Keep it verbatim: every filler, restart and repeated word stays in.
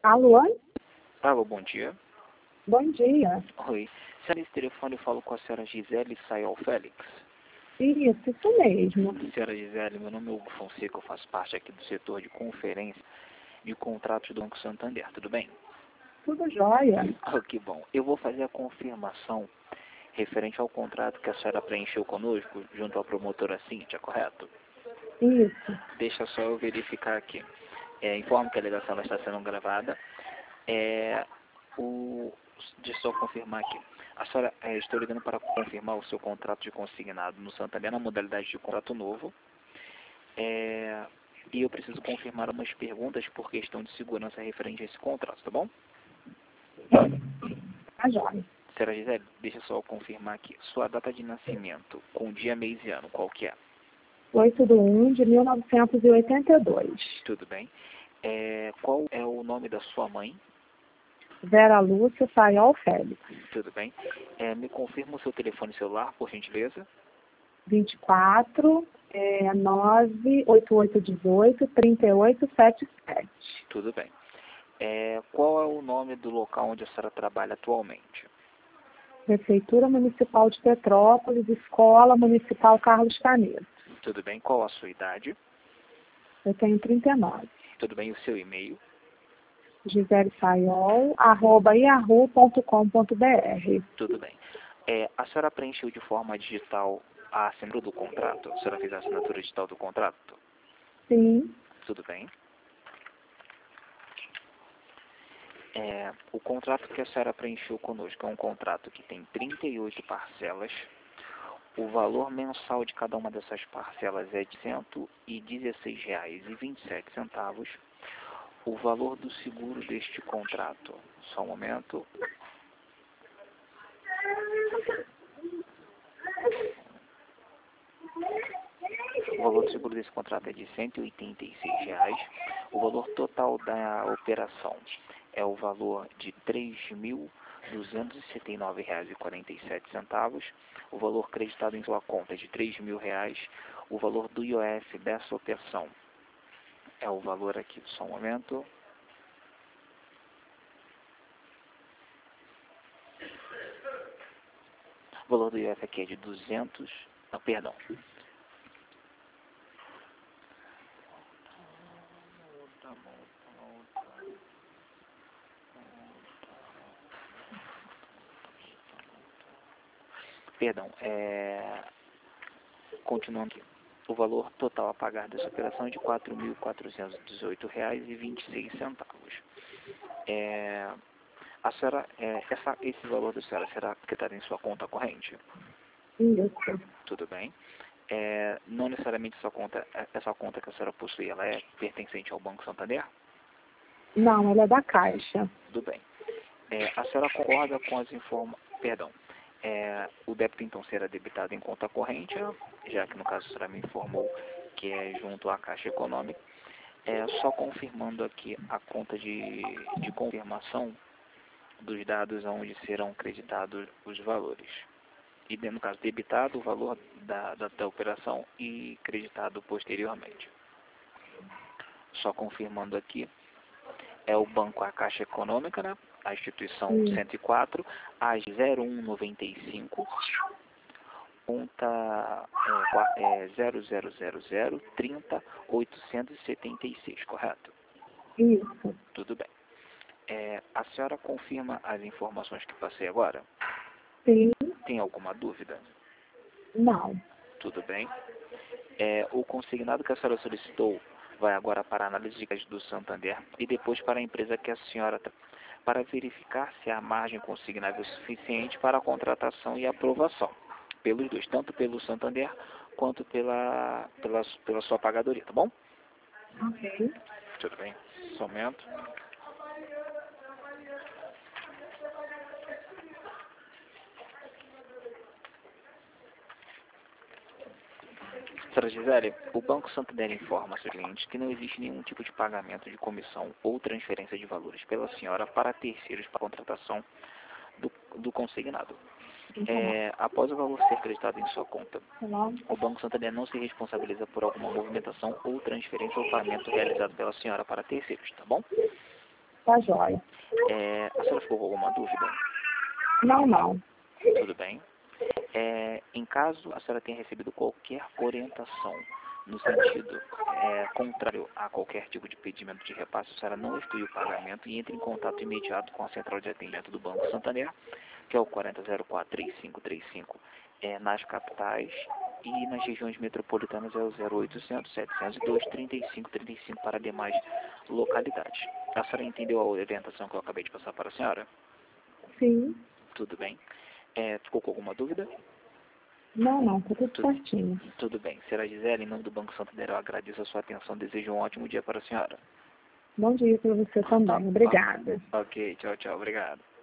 Alô? Alô, bom dia. Bom dia. Oi. Senhora, esse telefone eu falo com a senhora Gisele Sayol Félix. Isso, isso mesmo. Senhora Gisele, meu nome é Hugo Fonseca, eu faço parte aqui do setor de conferência de contratos do Banco Santander, tudo bem? Tudo jóia. Oh, que bom. Eu vou fazer a confirmação referente ao contrato que a senhora preencheu conosco junto à promotora Cíntia, correto? Isso. Deixa só eu verificar aqui. É, informo que a ligação ela está sendo gravada. É, o, deixa eu só confirmar aqui. A senhora, é, estou ligando para confirmar o seu contrato de consignado no Santander na modalidade de contrato novo. É, e eu preciso confirmar umas perguntas por questão de segurança referente a esse contrato, tá bom? Tá jóia. Senhora Gisele, deixa eu só confirmar aqui. Sua data de nascimento, com dia, mês e ano, qual que é? oito de um de mil novecentos e oitenta e dois. Tudo bem. É, qual é o nome da sua mãe? Vera Lúcia Sayol Félix. Tudo bem. É, me confirma o seu telefone celular, por gentileza. vinte e quatro, é, nove oito oito um oito, três oito sete sete. Tudo bem. É, qual é o nome do local onde a senhora trabalha atualmente? Prefeitura Municipal de Petrópolis, Escola Municipal Carlos Canedo. Tudo bem. Qual a sua idade? Eu tenho trinta e nove. Tudo bem. O seu e-mail? Gisele Sayol, arroba yahoo ponto com ponto br. Tudo bem. É, a senhora preencheu de forma digital a assinatura do contrato? A senhora fez a assinatura digital do contrato? Sim. Tudo bem. É, o contrato que a senhora preencheu conosco é um contrato que tem trinta e oito parcelas. O valor mensal de cada uma dessas parcelas é de cento e dezesseis reais e vinte e sete centavos. O valor do seguro deste contrato, só um momento. O valor do seguro desse contrato é de cento e oitenta e seis reais. O valor total da operação é o valor de três mil duzentos e setenta e nove reais e quarenta e sete centavos. O valor creditado em sua conta é de três mil reais. O valor do I O F dessa operação é o valor aqui, só um momento. O valor do I O F aqui é de duzentos, não, perdão. Perdão, é... continuando aqui. O valor total a pagar dessa operação é de quatro mil quatrocentos e dezoito reais e vinte e seis centavos. É... A senhora, é... Essa, esse valor da senhora será acreditado em sua conta corrente? Isso. Tudo bem. É... Não necessariamente essa conta, essa conta que a senhora possui, ela é pertencente ao Banco Santander? Não, ela é da Caixa. Tudo bem. É... A senhora concorda com as informações... Perdão. É, o débito então será debitado em conta corrente, já que no caso a senhora me informou que é junto à Caixa Econômica. É, só confirmando aqui a conta de, de confirmação dos dados onde serão creditados os valores. E no caso debitado o valor da, da, da operação e creditado posteriormente. Só confirmando aqui, é o banco A Caixa Econômica, né? A instituição Sim. cento e quatro, A zero um noventa e cinco, conta é, é, zero zero zero zero trinta oitocentos e setenta e seis, correto? Isso. Tudo bem. É, a senhora confirma as informações que passei agora? Sim. Tem alguma dúvida? Não. Tudo bem. É, o consignado que a senhora solicitou vai agora para a análise de crédito do Santander e depois para a empresa que a senhora para verificar se a margem consignável é suficiente para a contratação e aprovação, pelos dois, tanto pelo Santander quanto pela, pela, pela sua pagadoria, tá bom? Ok. Tudo bem, só um momento. Senhora Gisele, o Banco Santander informa a seus clientes que não existe nenhum tipo de pagamento de comissão ou transferência de valores pela senhora para terceiros para a contratação do, do consignado. É, após o valor ser creditado em sua conta, o Banco Santander não se responsabiliza por alguma movimentação ou transferência ou pagamento realizado pela senhora para terceiros, tá bom? Tá joia. É, a senhora ficou com alguma dúvida? Não, não. Tudo bem. É, em caso a senhora tenha recebido qualquer orientação no sentido é, contrário a qualquer tipo de pedimento de repasse, a senhora não exclui o pagamento e entre em contato imediato com a central de atendimento do Banco Santander, que é o quarenta zero quatro, trinta e cinco trinta e cinco, é, nas capitais, e nas regiões metropolitanas é o zero oitocentos, setecentos e dois, trinta e cinco trinta e cinco para demais localidades. A senhora entendeu a orientação que eu acabei de passar para a senhora? Sim. Tudo bem. É, ficou com alguma dúvida? Não, não, tá tudo Tudo, certinho. tudo bem. Senhora Gisele, em nome do Banco Santander, eu agradeço a sua atenção. Desejo um ótimo dia para a senhora. Bom dia para você também. Obrigada. Ok, tchau, tchau. Obrigado.